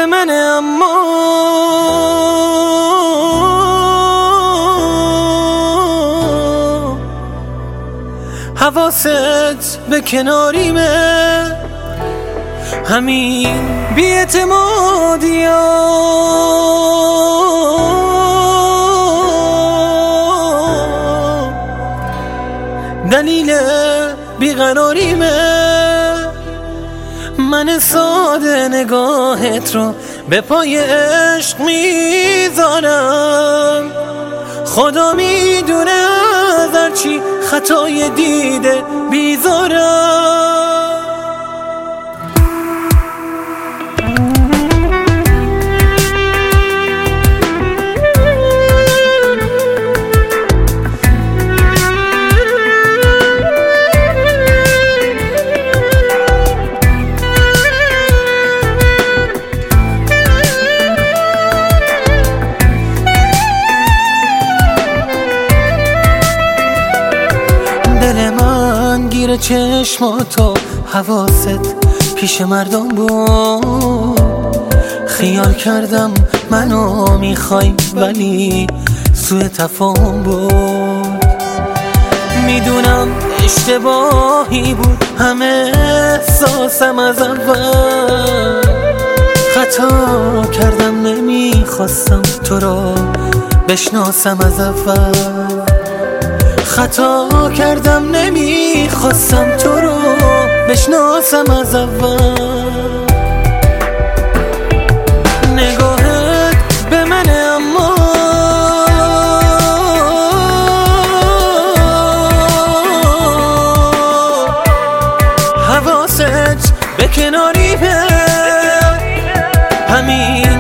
منه اما حواست به کناریمه، همین بی‌اعتمادی ها دلیل بیقراریمه. من ساده نگاهت رو به پای عشق میذارم، خدا میدونه از هرچی خطای دیده بیزارم. دل من گیر چشماتو، حواست پیش مردم بود. خیال کردم منو میخوای ولی سوء تفاهم بود. میدونم اشتباهی بود همه احساسم از اول. خطا کردم نمیخواستم تو رو بشناسم از اول. خطا کردم نمیخواستم تو رو بشناسم از اول. نگاهت به منه اما حواست به کناریمه، همین